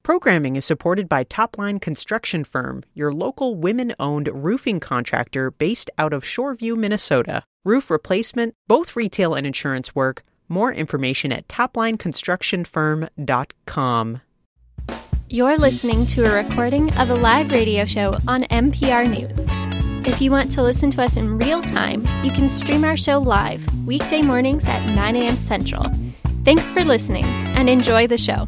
Programming is supported by Topline Construction Firm, your local women-owned roofing contractor based out of Shoreview, Minnesota. Roof replacement, both retail and insurance work. More information at toplineconstructionfirm.com. You're listening to a recording of a live radio show on NPR News. If you want to listen to us in real time, you can stream our show live, weekday mornings at 9 a.m. Central. Thanks for listening, and enjoy the show.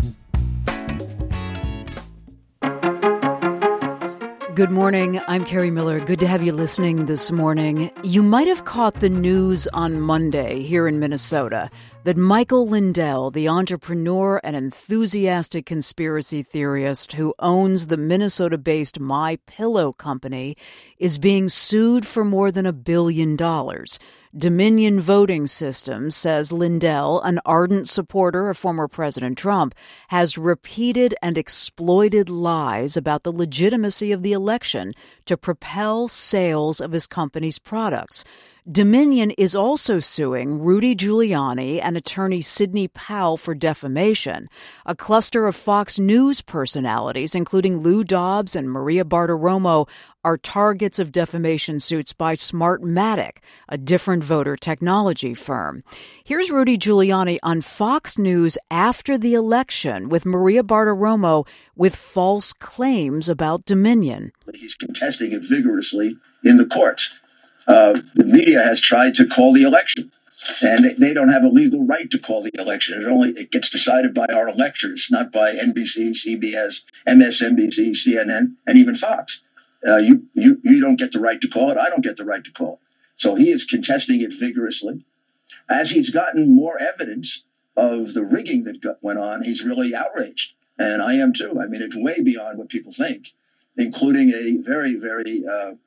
Good morning. I'm Carrie Miller. Good to have you listening this morning. You might have caught the news on Monday here in Minnesota that Michael Lindell, the entrepreneur and enthusiastic conspiracy theorist who owns the Minnesota-based MyPillow company, is being sued for more than $1 billion. Dominion Voting Systems says Lindell, an ardent supporter of former President Trump, has repeated and exploited lies about the legitimacy of the election to propel sales of his company's products. Dominion is also suing Rudy Giuliani and attorney Sidney Powell for defamation. A cluster of Fox News personalities, including Lou Dobbs and Maria Bartiromo, are targets of defamation suits by Smartmatic, a different voter technology firm. Here's Rudy Giuliani on Fox News after the election with Maria Bartiromo with false claims about Dominion. He's contesting it vigorously in the courts. The media has tried to call the election, and they don't have a legal right to call the election. It gets decided by our electors, not by NBC, CBS, MSNBC, CNN, and even Fox. You don't get the right to call it. I don't get the right to call it. So he is contesting it vigorously. As he's gotten more evidence of the rigging that went on, he's really outraged. And I am too. I mean, it's way beyond what people think, including a very, very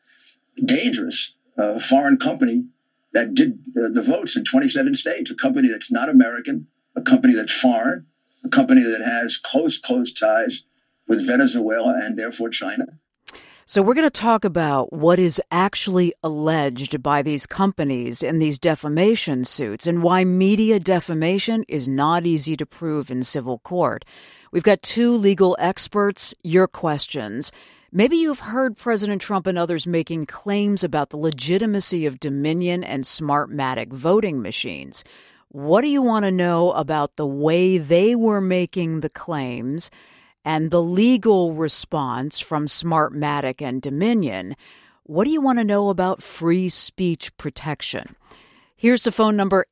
dangerous foreign company that did the votes in 27 states, a company that's not American, a company that's foreign, a company that has close ties with Venezuela and therefore China. So we're going to talk about what is actually alleged by these companies in these defamation suits and why media defamation is not easy to prove in civil court. We've got two legal experts, your questions. Maybe you've heard President Trump and others making claims about the legitimacy of Dominion and Smartmatic voting machines. What do you want to know about the way they were making the claims and the legal response from Smartmatic and Dominion? What do you want to know about free speech protection? Here's the phone number,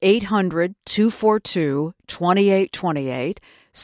800-242-2828,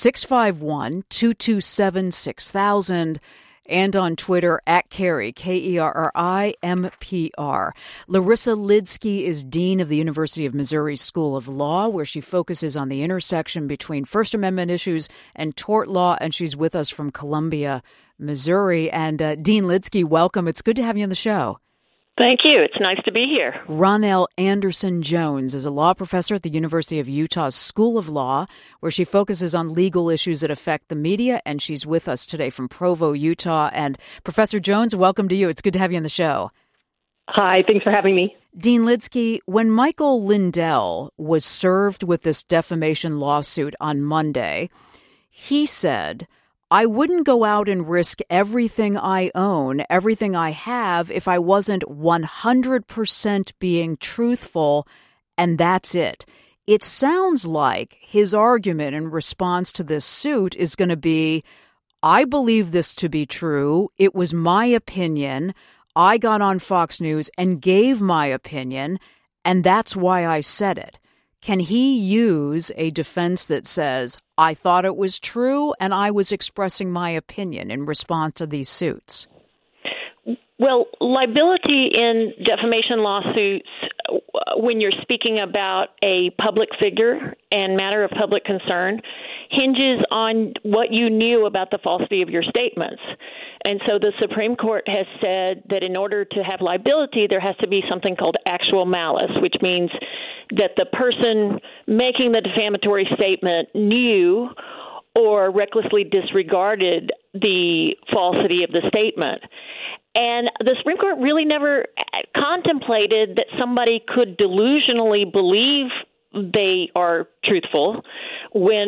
651-227-6000. And on Twitter, at Kerry, KERRIMPR. Larissa Lidsky is Dean of the University of Missouri School of Law, where she focuses on the intersection between First Amendment issues and tort law, and she's with us from Columbia, Missouri. And Dean Lidsky, welcome. It's good to have you on the show. Thank you. It's nice to be here. Ronelle Anderson-Jones is a law professor at the University of Utah's School of Law, where she focuses on legal issues that affect the media, and she's with us today from Provo, Utah. And Professor Jones, welcome to you. It's good to have you on the show. Hi, thanks for having me. Dean Lidsky, when Michael Lindell was served with this defamation lawsuit on Monday, he said, "I wouldn't go out and risk everything I own, everything I have, if I wasn't 100% being truthful, and that's it." It sounds like his argument in response to this suit is going to be, I believe this to be true. It was my opinion. I got on Fox News and gave my opinion, and that's why I said it. Can he use a defense that says, I thought it was true and I was expressing my opinion in response to these suits? Well, liability in defamation lawsuits, when you're speaking about a public figure and matter of public concern, hinges on what you knew about the falsity of your statements. And so the Supreme Court has said that in order to have liability, there has to be something called actual malice, which means that the person making the defamatory statement knew or recklessly disregarded the falsity of the statement. And the Supreme Court really never contemplated that somebody could delusionally believe they are truthful when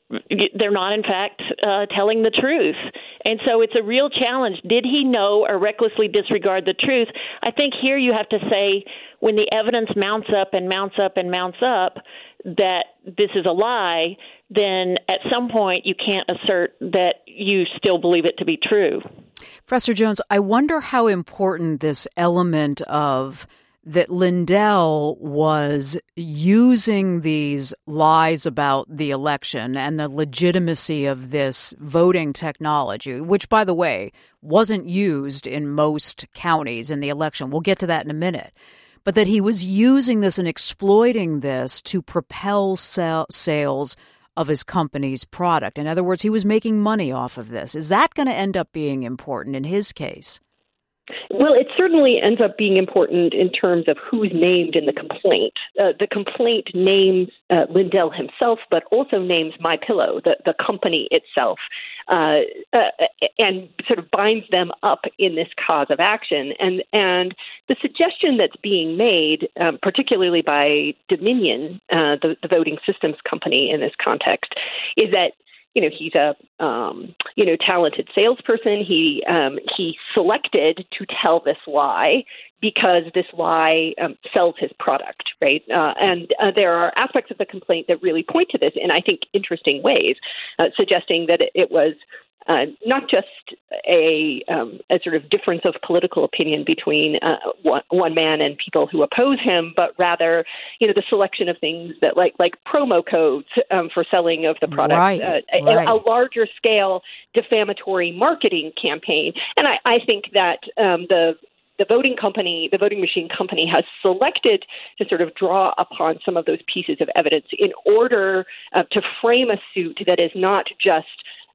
they're not, in fact, telling the truth. And so it's a real challenge. Did he know or recklessly disregard the truth? I think here you have to say, when the evidence mounts up and mounts up and mounts up that this is a lie, then at some point you can't assert that you still believe it to be true. Professor Jones, I wonder how important this element of that Lindell was using these lies about the election and the legitimacy of this voting technology, which, by the way, wasn't used in most counties in the election. We'll get to that in a minute. But that he was using this and exploiting this to propel sales of his company's product. In other words, he was making money off of this. Is that going to end up being important in his case? Well, it certainly ends up being important in terms of who's named in the complaint. The complaint names Lindell himself, but also names MyPillow, the company itself, and sort of binds them up in this cause of action. And the suggestion that's being made, particularly by Dominion, the voting systems company in this context, is that he's a talented salesperson. He selected to tell this lie because this lie sells his product, right? And there are aspects of the complaint that really point to this in, I think, interesting ways, suggesting that it was not just a sort of difference of political opinion between one man and people who oppose him, but rather, the selection of things that like promo codes for selling of the product, right. A larger scale defamatory marketing campaign. And I think that the voting machine company has selected to sort of draw upon some of those pieces of evidence in order to frame a suit that is not just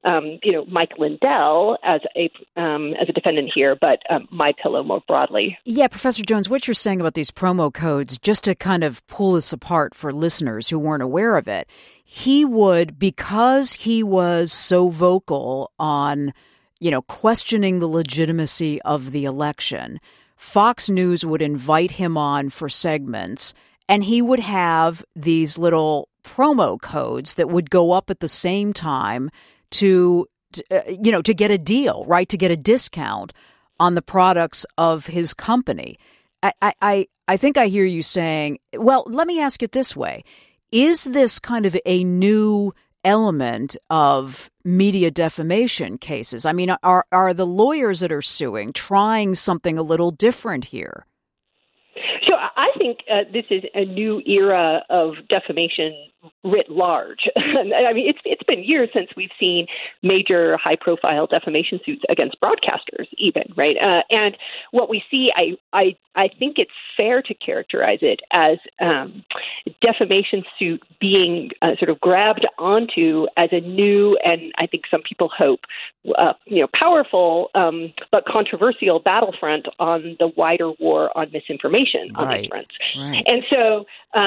Mike Lindell as a defendant here, but MyPillow more broadly. Yeah, Professor Jones, what you're saying about these promo codes, just to kind of pull this apart for listeners who weren't aware of it, he would, because he was so vocal on, questioning the legitimacy of the election, Fox News would invite him on for segments, and he would have these little promo codes that would go up at the same time to get a deal, right? To get a discount on the products of his company. I think I hear you saying, well, let me ask it this way. Is this kind of a new element of media defamation cases? I mean, are the lawyers that are suing trying something a little different here? So I think this is a new era of defamation writ large. I mean, it's been years since we've seen major high-profile defamation suits against broadcasters, even, right? And what we see, I think it's fair to characterize it as defamation suit being sort of grabbed onto as a new and I think some people hope, powerful but controversial battlefront on the wider war on misinformation on these fronts. Right. And so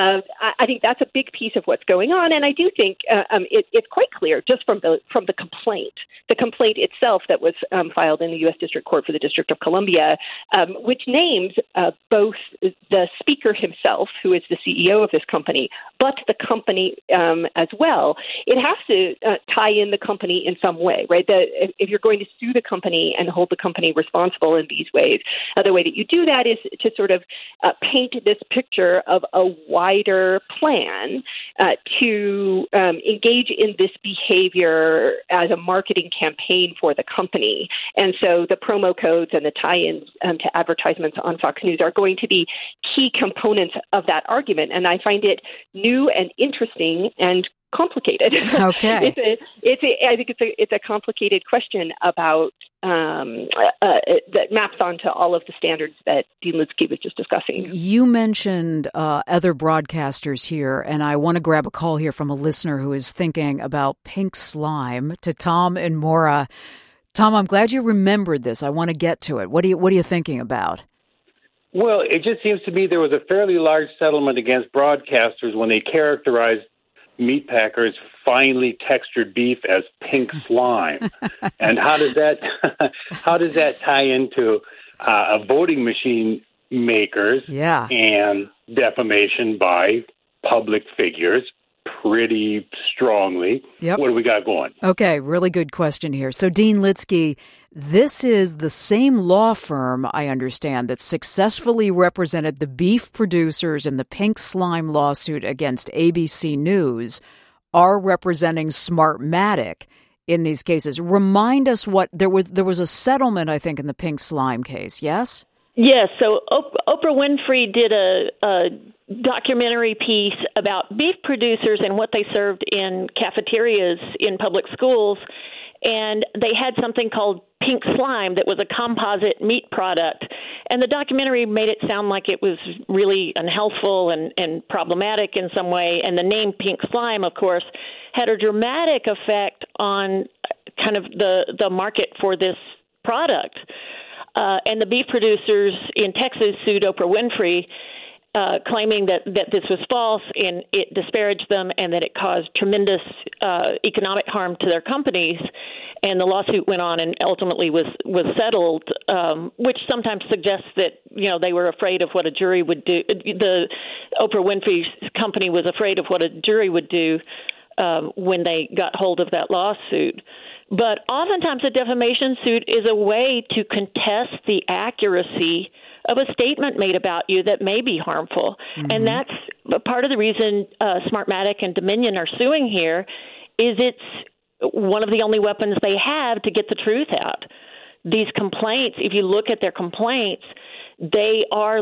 I think that's a big piece of what's going on. And I do think it's quite clear just from the complaint itself that was filed in the U.S. District Court for the District of Columbia, which names both the speaker himself, who is the CEO of this company, but the company as well. It has to tie in the company in some way, right? If you're going to sue the company and hold the company responsible in these ways, the way that you do that is to sort of paint this picture of a wider plan to engage in this behavior as a marketing campaign for the company. And so the promo codes and the tie-ins to advertisements on Fox News are going to be key components of that argument. And I find it new and interesting and complicated. Okay. I think it's a complicated question about that maps onto all of the standards that Dean Lipsky was just discussing. You mentioned other broadcasters here, and I want to grab a call here from a listener who is thinking about pink slime to Tom and Maura. Tom, I'm glad you remembered this. I want to get to it. What are you thinking about? Well, it just seems to me there was a fairly large settlement against broadcasters when they characterized meatpackers' finely textured beef as pink slime. And how does that tie into a voting machine makers and defamation by public figures pretty strongly. Yep. What do we got going? Okay, really good question here. So, Dean Litsky, this is the same law firm, I understand, that successfully represented the beef producers in the pink slime lawsuit against ABC News, are representing Smartmatic in these cases. Remind us what there was a settlement, I think, in the pink slime case. Yes. Yes. So Oprah Winfrey did a documentary piece about beef producers and what they served in cafeterias in public schools, and they had something called pink slime that was a composite meat product. And the documentary made it sound like it was really unhealthful and problematic in some way. And the name pink slime, of course, had a dramatic effect on kind of the market for this product. And the beef producers in Texas sued Oprah Winfrey, claiming that this was false and it disparaged them and that it caused tremendous economic harm to their companies. And the lawsuit went on and ultimately was settled, which sometimes suggests that, they were afraid of what a jury would do. The Oprah Winfrey's company was afraid of what a jury would do when they got hold of that lawsuit. But oftentimes a defamation suit is a way to contest the accuracy of a statement made about you that may be harmful. Mm-hmm. And that's part of the reason Smartmatic and Dominion are suing here is it's one of the only weapons they have to get the truth out. These complaints, if you look at their complaints, they are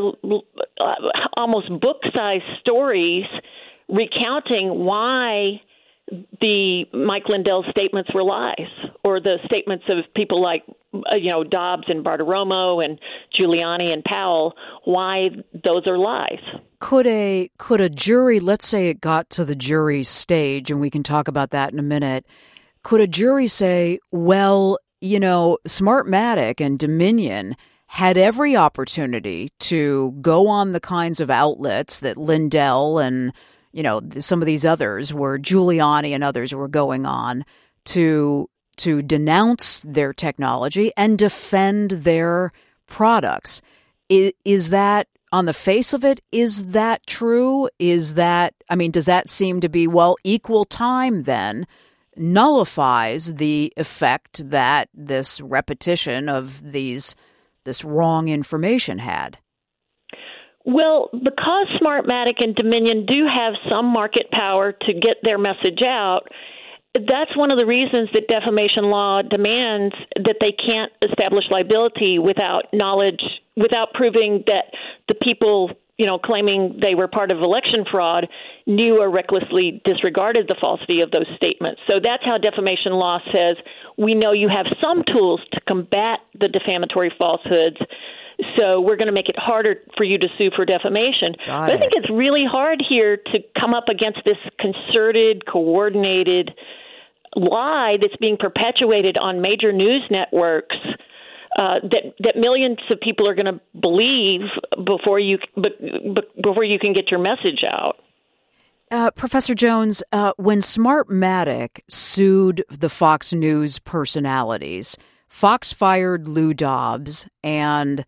almost book-sized stories recounting why the Mike Lindell statements were lies, or the statements of people like, Dobbs and Bartiromo and Giuliani and Powell, why those are lies. Could a jury, let's say it got to the jury stage, and we can talk about that in a minute, could a jury say, well, Smartmatic and Dominion had every opportunity to go on the kinds of outlets that Lindell and some of these others were, Giuliani and others were going on to denounce their technology and defend their products. Is that, on the face of it, is that true? Does that seem to be, equal time then nullifies the effect that this repetition of this wrong information had? Well, because Smartmatic and Dominion do have some market power to get their message out, that's one of the reasons that defamation law demands that they can't establish liability without knowledge, without proving that the people, claiming they were part of election fraud knew or recklessly disregarded the falsity of those statements. So that's how defamation law says, we know you have some tools to combat the defamatory falsehoods, so we're going to make it harder for you to sue for defamation. But I think it's really hard here to come up against this concerted, coordinated lie that's being perpetuated on major news networks that millions of people are going to believe before you can get your message out. Professor Jones, when Smartmatic sued the Fox News personalities, Fox fired Lou Dobbs, and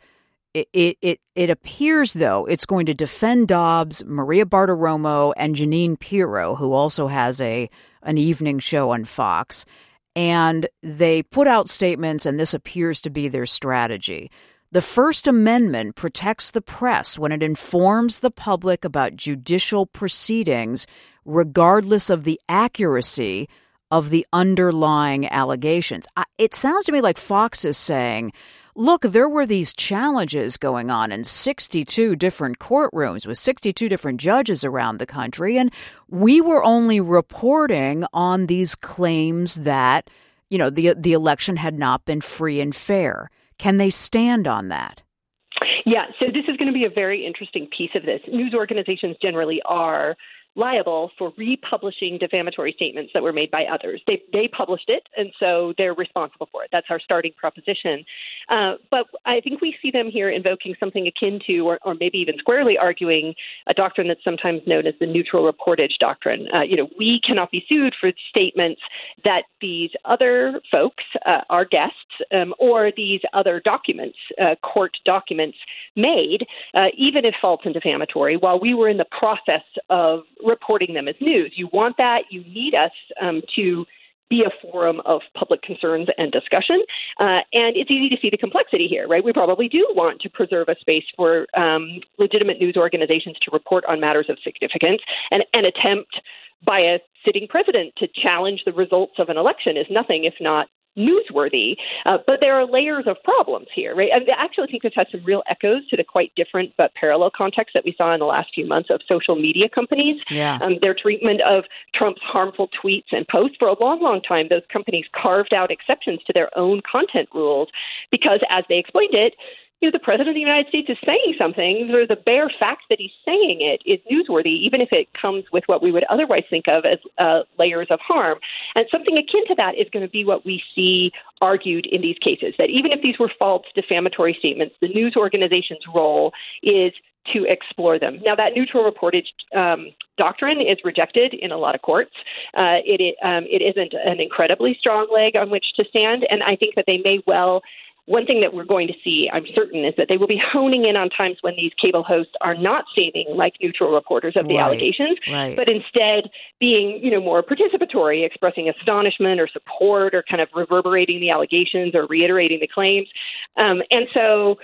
it appears, though, it's going to defend Dobbs, Maria Bartiromo, and Jeanine Pirro, who also has an evening show on Fox. And they put out statements, and this appears to be their strategy. The First Amendment protects the press when it informs the public about judicial proceedings, regardless of the accuracy of the underlying allegations. It sounds to me like Fox is saying, look, there were these challenges going on in 62 different courtrooms with 62 different judges around the country, and we were only reporting on these claims that, the election had not been free and fair. Can they stand on that? Yeah, so this is going to be a very interesting piece of this. News organizations generally are liable for republishing defamatory statements that were made by others. They published it, and so they're responsible for it. That's our starting proposition. But I think we see them here invoking something akin to, or maybe even squarely arguing, a doctrine that's sometimes known as the neutral reportage doctrine. We cannot be sued for statements that these other folks, our guests, or these other documents, court documents, made, even if false and defamatory, while we were in the process of reporting them as news. You want that. You need us to be a forum of public concerns and discussion. And it's easy to see the complexity here, right? We probably do want to preserve a space for legitimate news organizations to report on matters of significance, and an attempt by a sitting president to challenge the results of an election is nothing if not newsworthy. But there are layers of problems here, right? I actually think this has some real echoes to the quite different but parallel context that we saw in the last few months of social media companies. Yeah. Their treatment of Trump's harmful tweets and posts. For a long, long time, those companies carved out exceptions to their own content rules because, as they explained it, the President of the United States is saying something, or the bare fact that he's saying it is newsworthy, even if it comes with what we would otherwise think of as layers of harm. And something akin to that is going to be what we see argued in these cases, that even if these were false defamatory statements, the news organization's role is to explore them. Now, that neutral reportage doctrine is rejected in a lot of courts. It isn't an incredibly strong leg on which to stand, and I think that they may well. One thing that we're going to see, I'm certain, is that they will be honing in on times when these cable hosts are not saving like neutral reporters of the allegations, but instead being, more participatory, expressing astonishment or support or kind of reverberating the allegations or reiterating the claims. And so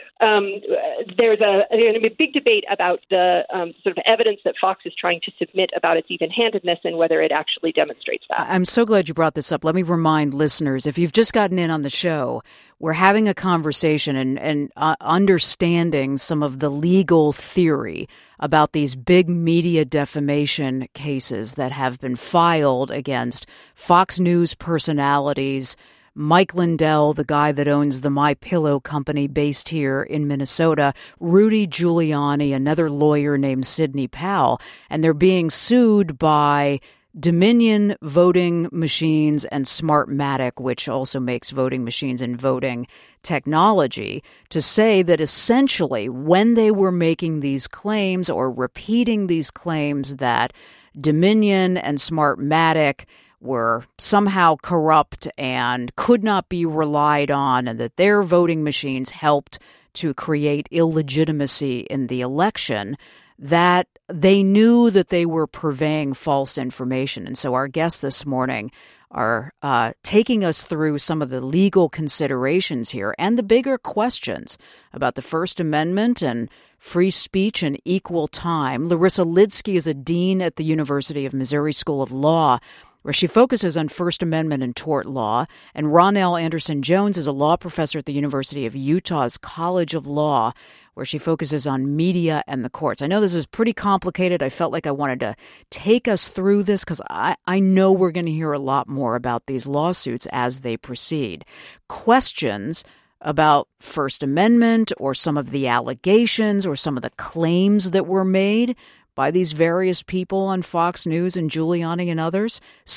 there's a big debate about the sort of evidence that Fox is trying to submit about its even-handedness and whether it actually demonstrates that. I'm so glad you brought this up. Let me remind listeners, if you've just gotten in on the show, we're having a conversation and understanding some of the legal theory about these big media defamation cases that have been filed against Fox News personalities, Mike Lindell, the guy that owns the MyPillow company based here in Minnesota, Rudy Giuliani, another lawyer named Sidney Powell, and they're being sued by Dominion Voting Machines and Smartmatic, which also makes voting machines and voting technology, to say that essentially when they were making these claims or repeating these claims that Dominion and Smartmatic were somehow corrupt and could not be relied on, and that their voting machines helped to create illegitimacy in the election, that they knew that they were purveying false information. And so our guests this morning are taking us through some of the legal considerations here and the bigger questions about the First Amendment and free speech and equal time. Larissa Lidsky is a dean at the University of Missouri School of Law, where she focuses on First Amendment and tort law. And Ronell Anderson-Jones is a law professor at the University of Utah's College of Law, where she focuses on media and the courts. I know this is pretty complicated. I felt like I wanted to take us through this because I know we're going to hear a lot more about these lawsuits as they proceed. Questions about First Amendment or some of the allegations or some of the claims that were made by these various people on Fox News and Giuliani and others,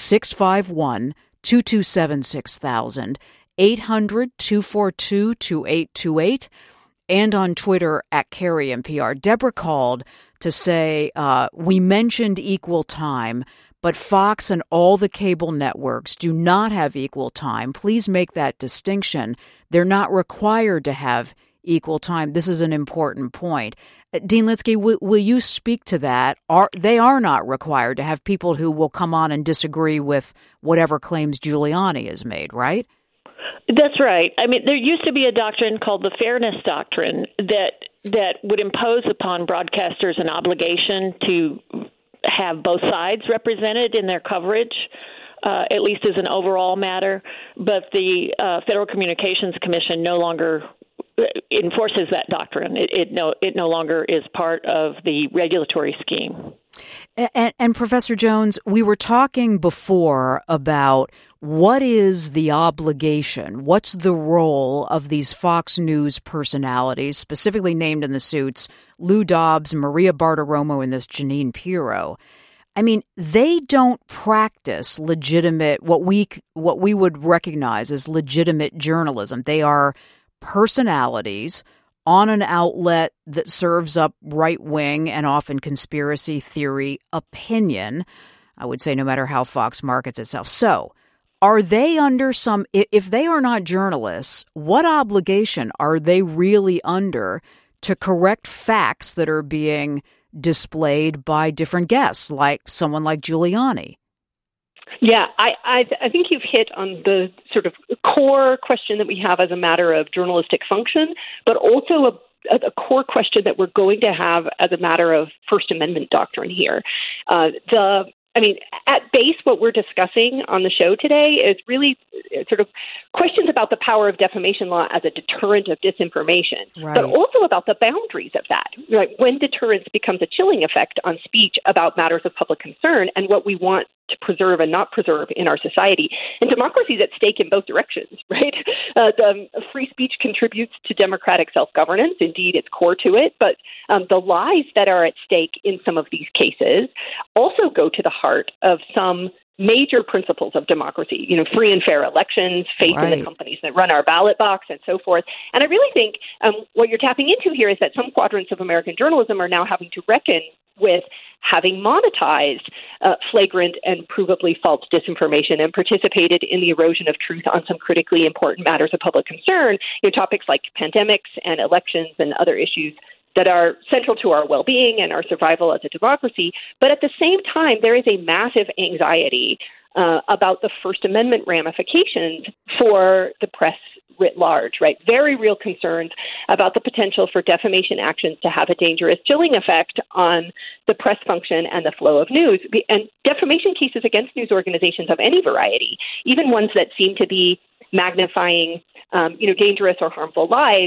651-227-6000, 800-242-2828, and on Twitter at CarrieNPR. Deborah called to say, we mentioned equal time, but Fox and all the cable networks do not have equal time. Please make that distinction. They're not required to have equal time. This is an important point. Dean Lidsky, will you speak to that? They are not required to have people who will come on and disagree with whatever claims Giuliani has made, right? That's right. I mean, there used to be a doctrine called the Fairness Doctrine that would impose upon broadcasters an obligation to have both sides represented in their coverage, at least as an overall matter. But the Federal Communications Commission no longer enforces that doctrine. It no longer is part of the regulatory scheme. And Professor Jones, we were talking before about what is the obligation, what's the role of these Fox News personalities, specifically named in the suits, Lou Dobbs, Maria Bartiromo, and this Jeanine Pirro. I mean, they don't practice legitimate, what we would recognize as legitimate journalism. They are personalities on an outlet that serves up right-wing and often conspiracy theory opinion, I would say, no matter how Fox markets itself. So are they under some, if they are not journalists, what obligation are they really under to correct facts that are being displayed by different guests, like someone like Giuliani. Yeah, I think you've hit on the sort of core question that we have as a matter of journalistic function, but also a core question that we're going to have as a matter of First Amendment doctrine here. At base, what we're discussing on the show today is really sort of questions about the power of defamation law as a deterrent of disinformation, right, but also about the boundaries of that, right? When deterrence becomes a chilling effect on speech about matters of public concern and what we want to preserve and not preserve in our society. And democracy is at stake in both directions, right? The free speech contributes to democratic self-governance. Indeed, it's core to it. But the lies that are at stake in some of these cases also go to the heart of some major principles of democracy, free and fair elections, faith in the companies that run our ballot box, and so forth. And I really think what you're tapping into here is that some quadrants of American journalism are now having to reckon with having monetized flagrant and provably false disinformation and participated in the erosion of truth on some critically important matters of public concern, topics like pandemics and elections and other issues that are central to our well-being and our survival as a democracy. But at the same time, there is a massive anxiety about the First Amendment ramifications for the press writ large, right? Very real concerns about the potential for defamation actions to have a dangerous chilling effect on the press function and the flow of news. And defamation cases against news organizations of any variety, even ones that seem to be magnifying, dangerous or harmful lies,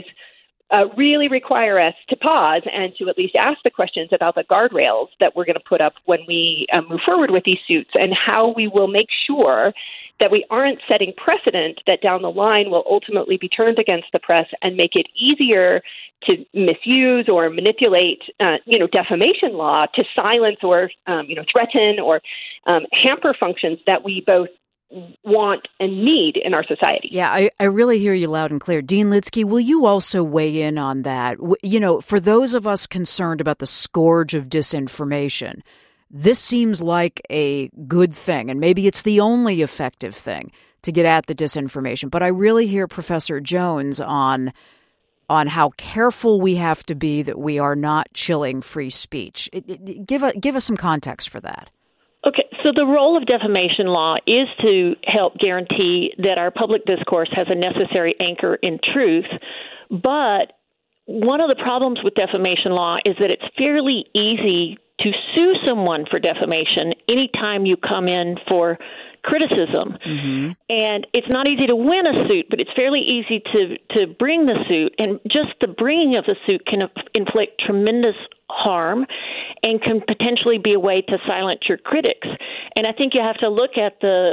really require us to pause and to at least ask the questions about the guardrails that we're going to put up when we move forward with these suits, and how we will make sure that we aren't setting precedent that down the line will ultimately be turned against the press and make it easier to misuse or manipulate, defamation law to silence or, threaten or hamper functions that we both want and need in our society. Yeah, I really hear you loud and clear. Dean Litsky, will you also weigh in on that? For those of us concerned about the scourge of disinformation, this seems like a good thing, and maybe it's the only effective thing to get at the disinformation. But I really hear Professor Jones on how careful we have to be that we are not chilling free speech. Give us some context for that. Okay, so the role of defamation law is to help guarantee that our public discourse has a necessary anchor in truth. But one of the problems with defamation law is that it's fairly easy to sue someone for defamation anytime you come in for criticism. Mm-hmm. And it's not easy to win a suit, but it's fairly easy to bring the suit. And just the bringing of the suit can inflict tremendous harm and can potentially be a way to silence your critics. And I think you have to look at the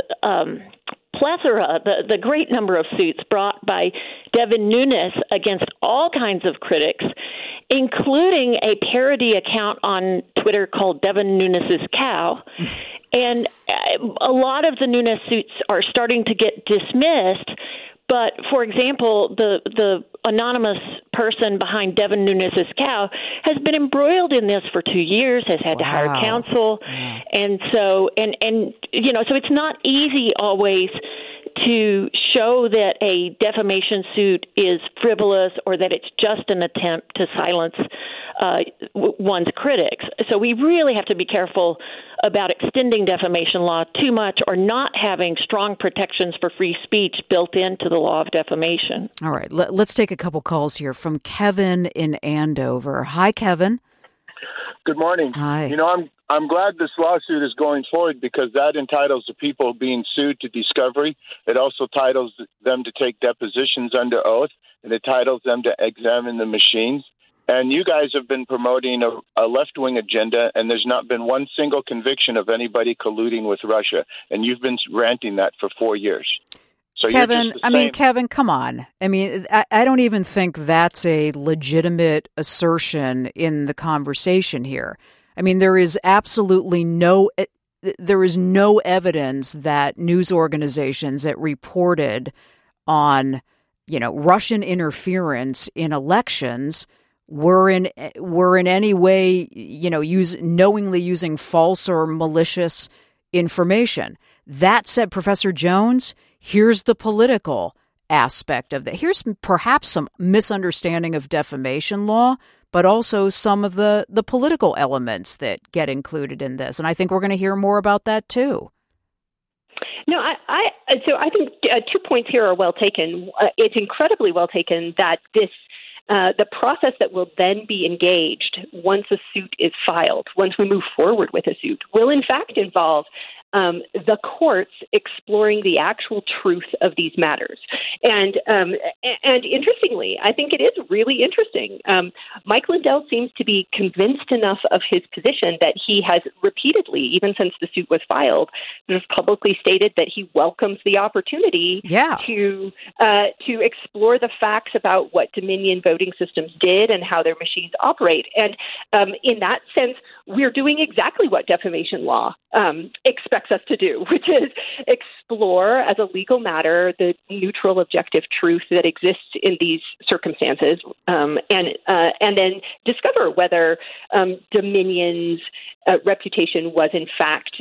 plethora, the great number of suits brought by Devin Nunes against all kinds of critics, including a parody account on Twitter called Devin Nunes' Cow. And a lot of the Nunes suits are starting to get dismissed. But, for example, the anonymous person behind Devin Nunes' Cow has been embroiled in this for 2 years, has had to hire counsel. And so, so it's not easy always to show that a defamation suit is frivolous or that it's just an attempt to silence one's critics. So we really have to be careful about extending defamation law too much or not having strong protections for free speech built into the law of defamation. All right. Let's take a couple calls here from Kevin in Andover. Hi, Kevin. Good morning. Hi. I'm glad this lawsuit is going forward because that entitles the people being sued to discovery. It also entitles them to take depositions under oath, and it entitles them to examine the machines. And you guys have been promoting a left-wing agenda, and there's not been one single conviction of anybody colluding with Russia. And you've been ranting that for 4 years. So Kevin, Kevin, come on. I don't even think that's a legitimate assertion in the conversation here. There is absolutely no evidence that news organizations that reported on, Russian interference in elections were in any way, knowingly using false or malicious information. That said, Professor Jones, here's the political aspect of that. Here's perhaps some misunderstanding of defamation law, but also some of the political elements that get included in this. And I think we're going to hear more about that, too. No, so I think 2 points here are well taken. It's incredibly well taken that the process that will then be engaged once a suit is filed, once we move forward with a suit, will in fact involve the courts exploring the actual truth of these matters. And interestingly, I think it is really interesting. Mike Lindell seems to be convinced enough of his position that he has repeatedly, even since the suit was filed, just publicly stated that he welcomes the opportunity to explore the facts about what Dominion voting systems did and how their machines operate. And in that sense, we're doing exactly what defamation law expects us to do, which is explore as a legal matter the neutral, objective truth that exists in these circumstances, and then discover whether Dominion's reputation was in fact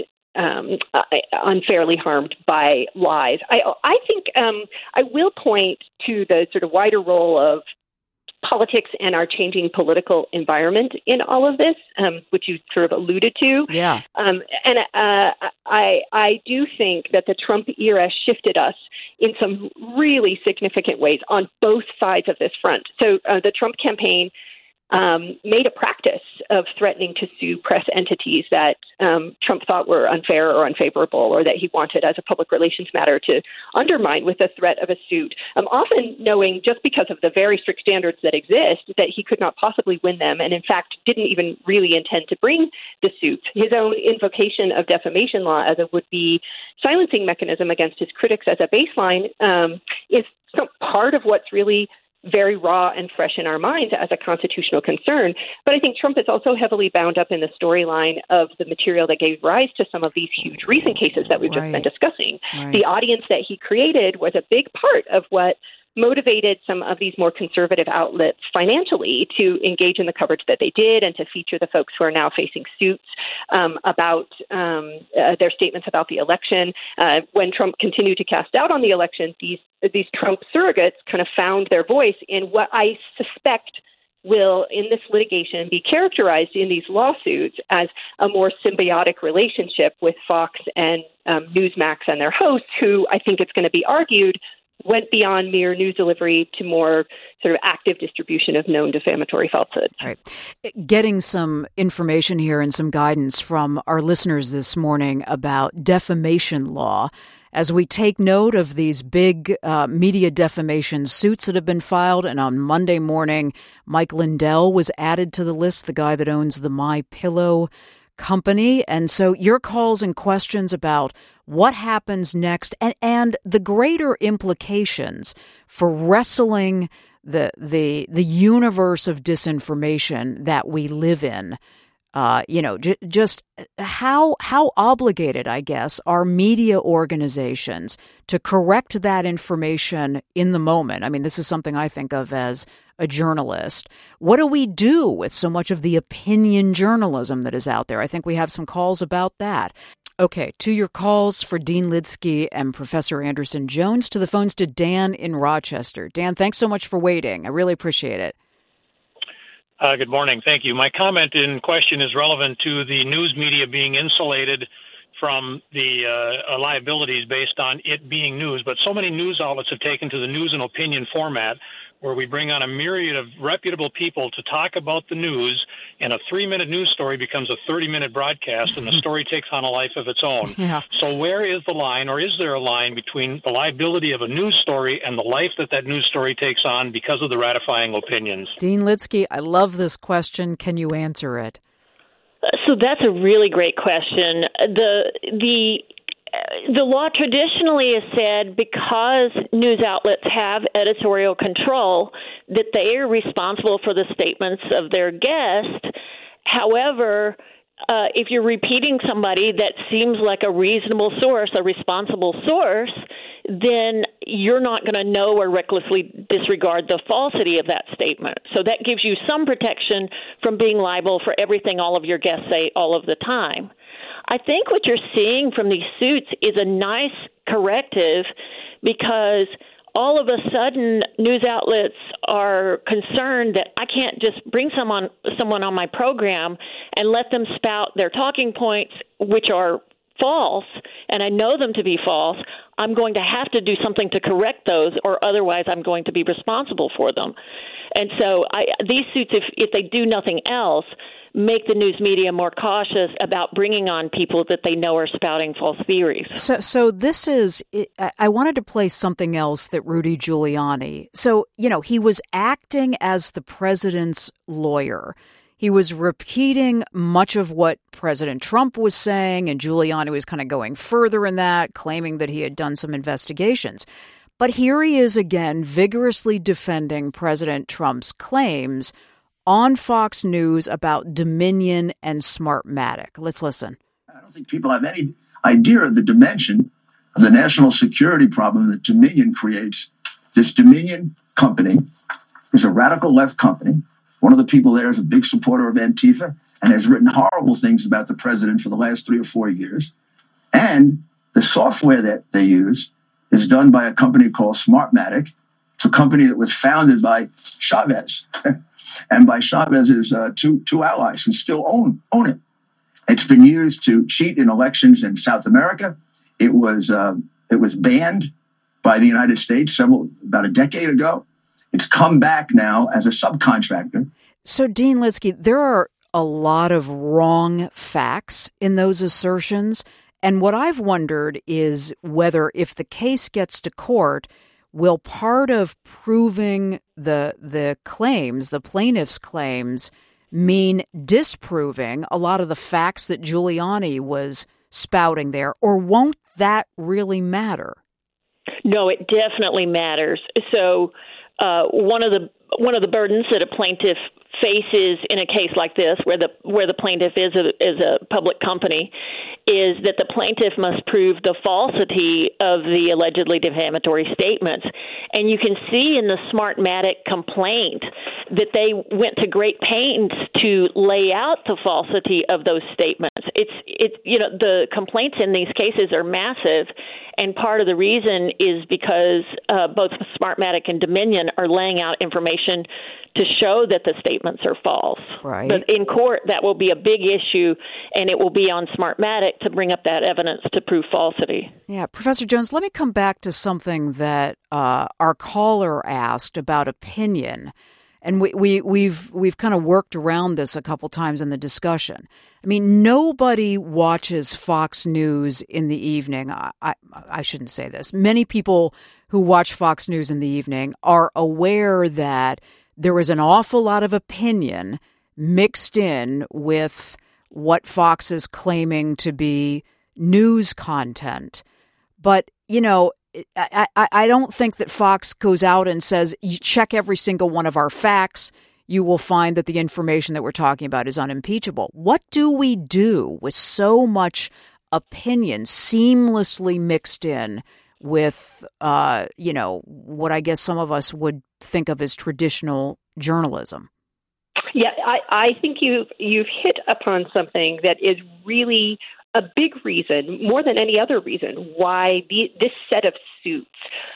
unfairly harmed by lies. I think I will point to the sort of wider role of politics and our changing political environment in all of this, which you sort of alluded to. Yeah. And I do think that the Trump era shifted us in some really significant ways on both sides of this front. So the Trump campaign made a practice of threatening to sue press entities that Trump thought were unfair or unfavorable, or that he wanted as a public relations matter to undermine with the threat of a suit, often knowing just because of the very strict standards that exist that he could not possibly win them, and in fact didn't even really intend to bring the suit. His own invocation of defamation law as a would-be silencing mechanism against his critics as a baseline is part of what's really very raw and fresh in our minds as a constitutional concern. But I think Trump is also heavily bound up in the storyline of the material that gave rise to some of these huge recent cases that we've just been discussing. Right. The audience that he created was a big part of what motivated some of these more conservative outlets financially to engage in the coverage that they did and to feature the folks who are now facing suits about their statements about the election. When Trump continued to cast doubt on the election, these Trump surrogates kind of found their voice in what I suspect will, in this litigation, be characterized in these lawsuits as a more symbiotic relationship with Fox and Newsmax and their hosts, who I think it's going to be argued went beyond mere news delivery to more sort of active distribution of known defamatory falsehoods. All right. Getting some information here and some guidance from our listeners this morning about defamation law as we take note of these big media defamation suits that have been filed. And on Monday morning, Mike Lindell was added to the list, the guy that owns the MyPillow company. And so your calls and questions about what happens next and the greater implications for wrestling the universe of disinformation that we live in. Just how obligated, I guess, are media organizations to correct that information in the moment? I mean, this is something I think of as a journalist. What do we do with so much of the opinion journalism that is out there? I think we have some calls about that. Okay, to your calls for Dean Lidsky and Professor Anderson Jones, to the phones to Dan in Rochester. Dan, thanks so much for waiting. I really appreciate it. Good morning. Thank you. My comment in question is relevant to the news media being insulated from the liabilities based on it being news. But so many news outlets have taken to the news and opinion format where we bring on a myriad of reputable people to talk about the news, and a 3-minute news story becomes a 30-minute broadcast, and the story takes on a life of its own. Yeah. So where is the line, or is there a line between the liability of a news story and the life that news story takes on because of the ratifying opinions? Dean Lidsky, I love this question. Can you answer it? So that's a really great question. The law traditionally has said because news outlets have editorial control that they are responsible for the statements of their guest. However, if you're repeating somebody that seems like a reasonable source, a responsible source, then you're not going to know or recklessly disregard the falsity of that statement. So that gives you some protection from being liable for everything all of your guests say all of the time. I think what you're seeing from these suits is a nice corrective because all of a sudden news outlets are concerned that I can't just bring someone on my program and let them spout their talking points, which are false, and I know them to be false. I'm going to have to do something to correct those, or otherwise I'm going to be responsible for them. And so these suits, if they do nothing else, make the news media more cautious about bringing on people that they know are spouting false theories. So this is, I wanted to play something else that Rudy Giuliani, so, he was acting as the president's lawyer. He was repeating much of what President Trump was saying, and Giuliani was kind of going further in that, claiming that he had done some investigations. But here he is again, vigorously defending President Trump's claims on Fox News about Dominion and Smartmatic. Let's listen. I don't think people have any idea of the dimension of the national security problem that Dominion creates. This Dominion company is a radical left company. One of the people there is a big supporter of Antifa and has written horrible things about the president for the last 3 or 4 years. And the software that they use is done by a company called Smartmatic. It's a company that was founded by Chavez and by Chavez's two allies who still own it. It's been used to cheat in elections in South America. It was banned by the United States about a decade ago. It's come back now as a subcontractor. So, Dean Litsky, there are a lot of wrong facts in those assertions. And what I've wondered is whether, if the case gets to court, will part of proving the claims, the plaintiff's claims, mean disproving a lot of the facts that Giuliani was spouting there? Or won't that really matter? No, it definitely matters. So one of the burdens that a plaintiff faces in a case like this, where the plaintiff is a public company, is that the plaintiff must prove the falsity of the allegedly defamatory statements. And you can see in the Smartmatic complaint that they went to great pains to lay out the falsity of those statements. It's the complaints in these cases are massive, and part of the reason is because both Smartmatic and Dominion are laying out information to show that the statements are false. Right. But in court, that will be a big issue, and it will be on Smartmatic to bring up that evidence to prove falsity. Yeah, Professor Jones, let me come back to something that our caller asked about opinion. And we've kind of worked around this a couple times in the discussion. I mean, nobody watches Fox News in the evening. I shouldn't say this. Many people who watch Fox News in the evening are aware that there is an awful lot of opinion mixed in with what Fox is claiming to be news content. But, I don't think that Fox goes out and says, you check every single one of our facts, you will find that the information that we're talking about is unimpeachable. What do we do with so much opinion seamlessly mixed in with, what I guess some of us would think of as traditional journalism? Yeah, I think you've hit upon something that is really a big reason, more than any other reason, why this set of suits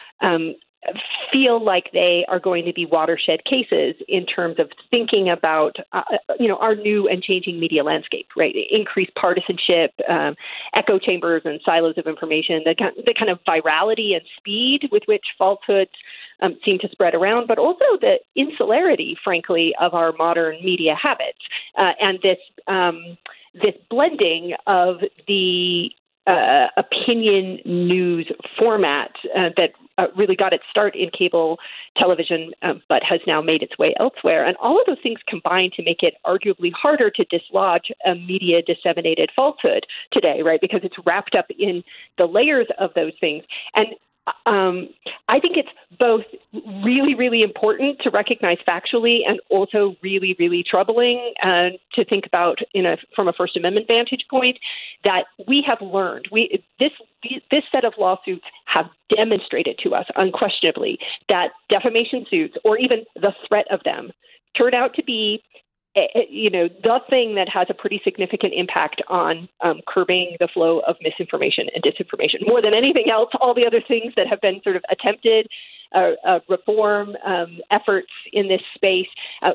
feel like they are going to be watershed cases in terms of thinking about, our new and changing media landscape, right? Increased partisanship, echo chambers and silos of information, the kind of virality and speed with which falsehoods seem to spread around, but also the insularity, frankly, of our modern media habits, and this blending of the opinion news format that really got its start in cable television, but has now made its way elsewhere. And all of those things combine to make it arguably harder to dislodge a media-disseminated falsehood today, right? Because it's wrapped up in the layers of those things. And I think it's both really, really important to recognize factually and also really, really troubling to think about from a First Amendment vantage point that we have learned. This set of lawsuits have demonstrated to us unquestionably that defamation suits, or even the threat of them, turn out to be the thing that has a pretty significant impact on curbing the flow of misinformation and disinformation. More than anything else, all the other things that have been sort of attempted reform efforts in this space.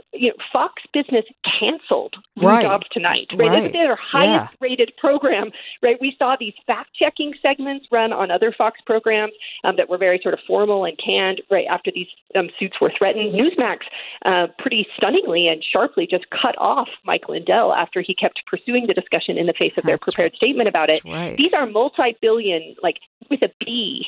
Fox Business canceled Lou Dobbs Tonight. Right? This is their highest rated program. Right? We saw these fact-checking segments run on other Fox programs that were very sort of formal and canned right after these suits were threatened. Newsmax pretty stunningly and sharply just cut off Mike Lindell after he kept pursuing the discussion in the face of their prepared statement about it. Right. These are multi-billion, like with a B,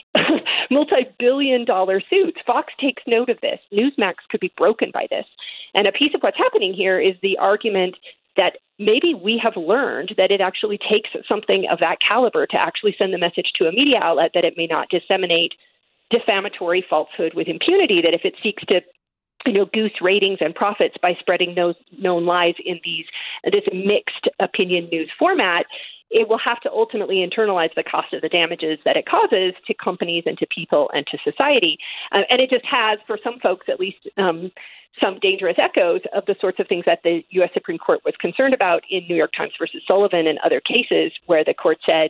multi-billion-dollar suits. Fox takes note of this. Newsmax could be broken by this. And a piece of what's happening here is the argument that maybe we have learned that it actually takes something of that caliber to actually send the message to a media outlet that it may not disseminate defamatory falsehood with impunity, that if it seeks to goose ratings and profits by spreading those known lies in this mixed opinion news format, it will have to ultimately internalize the cost of the damages that it causes to companies and to people and to society. And it just has, for some folks at least, some dangerous echoes of the sorts of things that the U.S. Supreme Court was concerned about in New York Times versus Sullivan and other cases where the court said,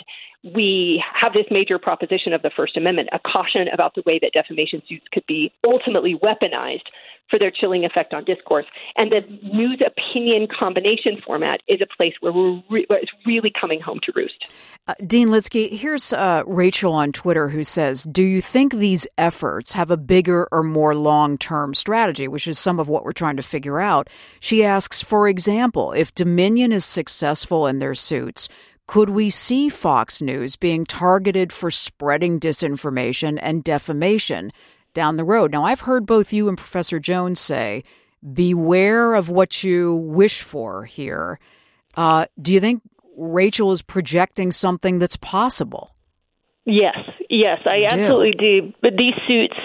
we have this major proposition of the First Amendment, a caution about the way that defamation suits could be ultimately weaponized for their chilling effect on discourse. And the news opinion combination format is a place where it's really coming home to roost. Dean Litsky, here's Rachel on Twitter who says, do you think these efforts have a bigger or more long-term strategy, which is some of what we're trying to figure out? She asks, for example, if Dominion is successful in their suits, could we see Fox News being targeted for spreading disinformation and defamation down the road? Now, I've heard both you and Professor Jones say, beware of what you wish for here. Do you think Rachel is projecting something that's possible? Yes, I absolutely do. But these suits,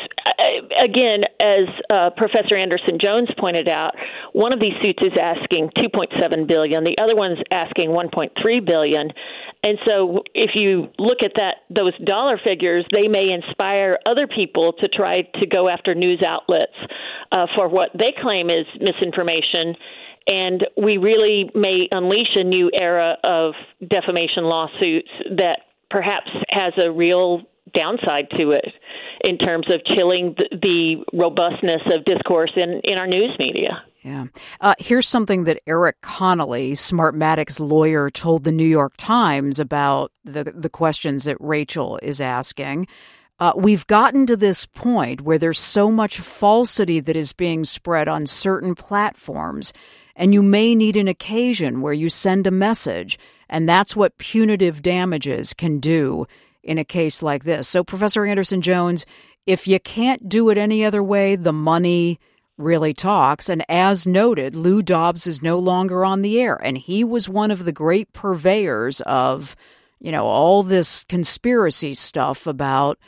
again, as Professor Anderson Jones pointed out, one of these suits is asking $2.7 billion. The other one's asking $1.3 billion. And so if you look at those dollar figures, they may inspire other people to try to go after news outlets for what they claim is misinformation. And we really may unleash a new era of defamation lawsuits that perhaps has a real downside to it in terms of chilling the robustness of discourse in our news media. Yeah. Here's something that Eric Connolly, Smartmatic's lawyer, told the New York Times about the questions that Rachel is asking. We've gotten to this point where there's so much falsity that is being spread on certain platforms, and you may need an occasion where you send a message, and that's what punitive damages can do in a case like this. So, Professor Anderson Jones, if you can't do it any other way, the money really talks. And as noted, Lou Dobbs is no longer on the air, and he was one of the great purveyors of, all this conspiracy stuff about,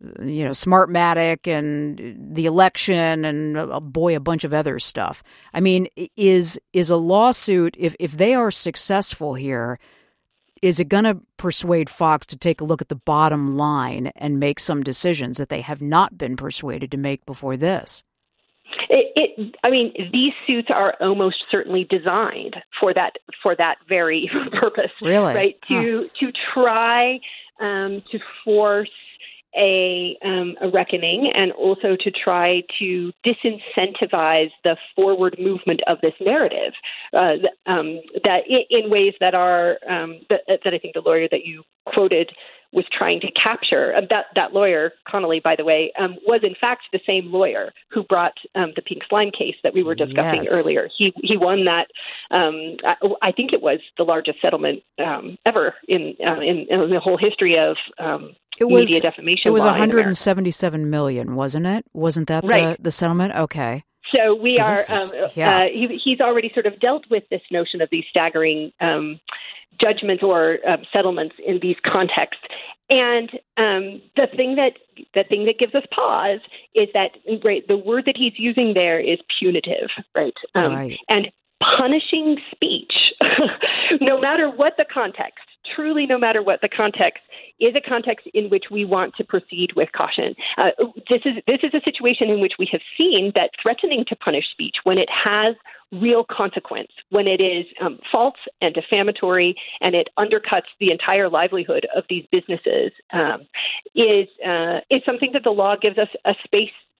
Smartmatic and the election and, a bunch of other stuff. I mean, is a lawsuit, if they are successful here, is it going to persuade Fox to take a look at the bottom line and make some decisions that they have not been persuaded to make before this? These suits are almost certainly designed for that very purpose. Really? Right? To try to force a reckoning, and also to try to disincentivize the forward movement of this narrative that in ways that are that I think the lawyer that you quoted was trying to capture. That lawyer, Connolly, by the way, was in fact the same lawyer who brought the pink slime case that we were discussing earlier. He won that. I think it was the largest settlement ever in the whole history of media defamation. It was $177 million, wasn't it? Wasn't that the settlement? Okay. So we are. He's already sort of dealt with this notion of these staggering judgments or settlements in these contexts. And the thing that gives us pause is that the word that he's using there is punitive, right? And punishing speech, no matter what the context. Truly, no matter what the context, is a context in which we want to proceed with caution. This is a situation in which we have seen that threatening to punish speech, when it has real consequence, when it is false and defamatory, and it undercuts the entire livelihood of these businesses, is something that the law gives us a space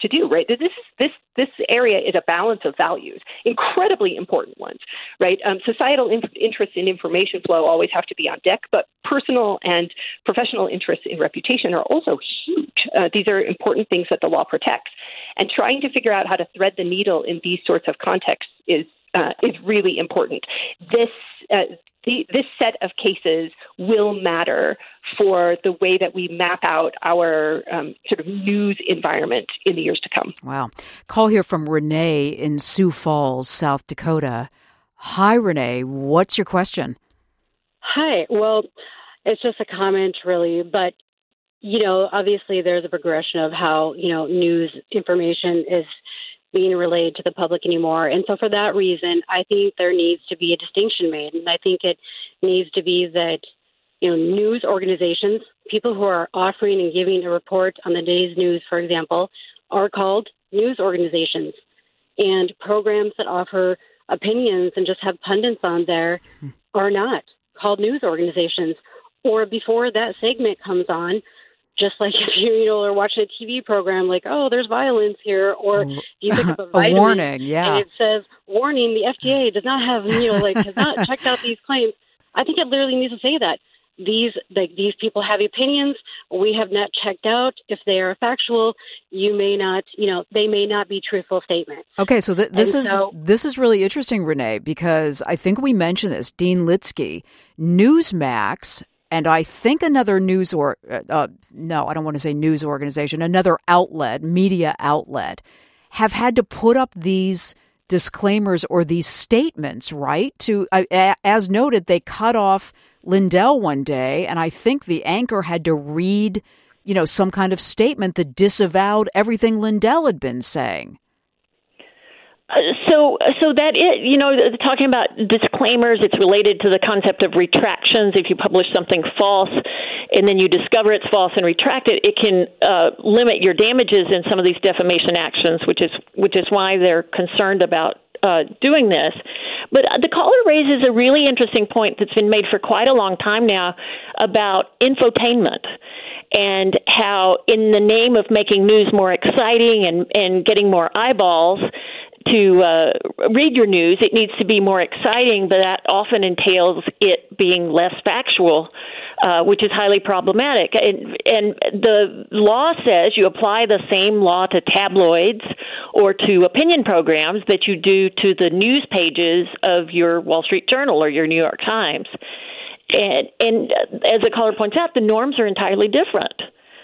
to do, right? This area is a balance of values, incredibly important ones, right? Societal interests in information flow always have to be on deck, but personal and professional interests in reputation are also huge. These are important things that the law protects. And trying to figure out how to thread the needle in these sorts of contexts is really important. This set of cases will matter for the way that we map out our sort of news environment in the years to come. Wow. Call here from Renee in Sioux Falls, South Dakota. Hi, Renee. What's your question? Hi. Well, it's just a comment, really, but obviously there's a progression of how, news information is being relayed to the public anymore. And so for that reason, I think there needs to be a distinction made. And I think it needs to be that, news organizations, people who are offering and giving a report on the day's news, for example, are called news organizations. And programs that offer opinions and just have pundits on there are not called news organizations. Or before that segment comes on, just like if you are watching a TV program like, oh, there's violence here, or you pick up a vitamin warning, yeah, and it says, warning, the FDA does not have, has not checked out these claims. I think it literally needs to say that. These people have opinions. We have not checked out if they are factual. You may not, they may not be truthful statements. Okay, so this is really interesting, Renee, because I think we mentioned this. Dean Litsky, Newsmax, and I think another another outlet, media outlet, have had to put up these disclaimers or these statements, right? As noted, they cut off Lindell one day, and I think the anchor had to read, some kind of statement that disavowed everything Lindell had been saying. So that it, talking about disclaimers, it's related to the concept of retractions. If you publish something false and then you discover it's false and retract it, it can limit your damages in some of these defamation actions, which is why they're concerned about doing this. But the caller raises a really interesting point that's been made for quite a long time now about infotainment, and how in the name of making news more exciting and getting more eyeballs to read your news, it needs to be more exciting, but that often entails it being less factual, which is highly problematic. And the law says you apply the same law to tabloids or to opinion programs that you do to the news pages of your Wall Street Journal or your New York Times. And as the caller points out, the norms are entirely different.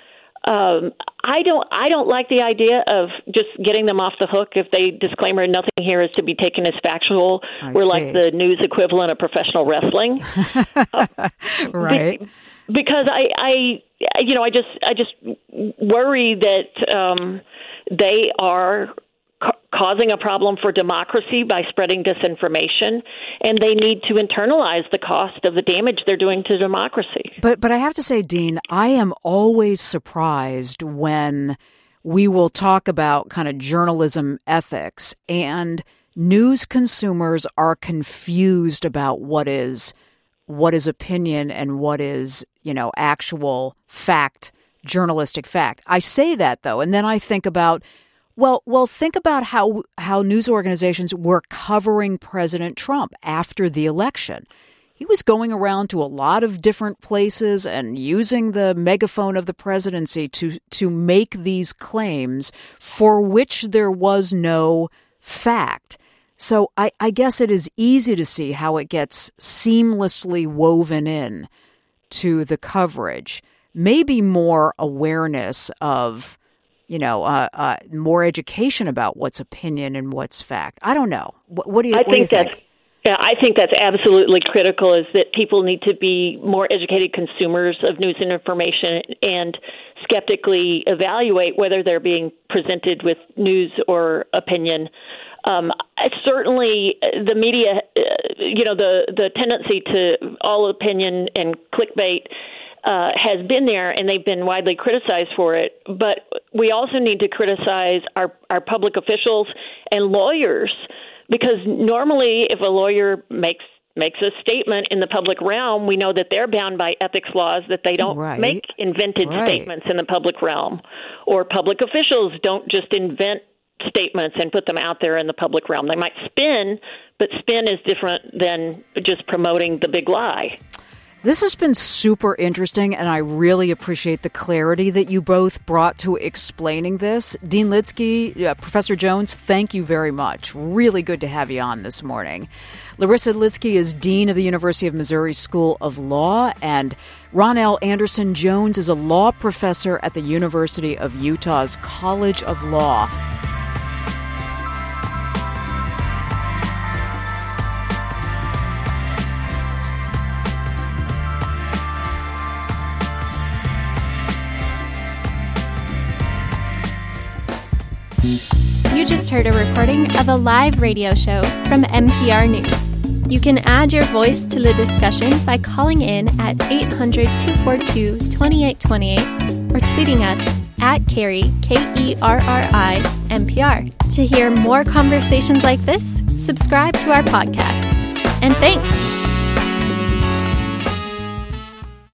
I don't like the idea of just getting them off the hook if they disclaimer nothing here is to be taken as factual. We're like the news equivalent of professional wrestling, right? Because I just worry that they are causing a problem for democracy by spreading disinformation, and they need to internalize the cost of the damage they're doing to democracy. But I have to say, Dean, I am always surprised when we will talk about kind of journalism ethics and news consumers are confused about what is opinion and what is, actual fact, journalistic fact. I say that, though, and then I think about Well, think about how news organizations were covering President Trump after the election. He was going around to a lot of different places and using the megaphone of the presidency to make these claims for which there was no fact. So I guess it is easy to see how it gets seamlessly woven in to the coverage. Maybe more awareness of more education about what's opinion and what's fact. I don't know. What do you think? Yeah, I think that's absolutely critical, is that people need to be more educated consumers of news and information and skeptically evaluate whether they're being presented with news or opinion. Certainly the media, the tendency to all opinion and clickbait has been there, and they've been widely criticized for it. But we also need to criticize our public officials and lawyers, because normally if a lawyer makes makes a statement in the public realm, we know that they're bound by ethics laws that they don't make invented statements in the public realm, or public officials don't just invent statements and put them out there in the public realm. They might spin, but spin is different than just promoting the big lie. This has been super interesting, and I really appreciate the clarity that you both brought to explaining this. Dean Litsky, Professor Jones, thank you very much. Really good to have you on this morning. Larissa Litsky is Dean of the University of Missouri School of Law, and Ron L. Anderson Jones is a law professor at the University of Utah's College of Law. You just heard a recording of a live radio show from NPR News. You can add your voice to the discussion by calling in at 800-242-2828 or tweeting us at Kerri, Kerri, NPR. To hear more conversations like this, subscribe to our podcast. And thanks!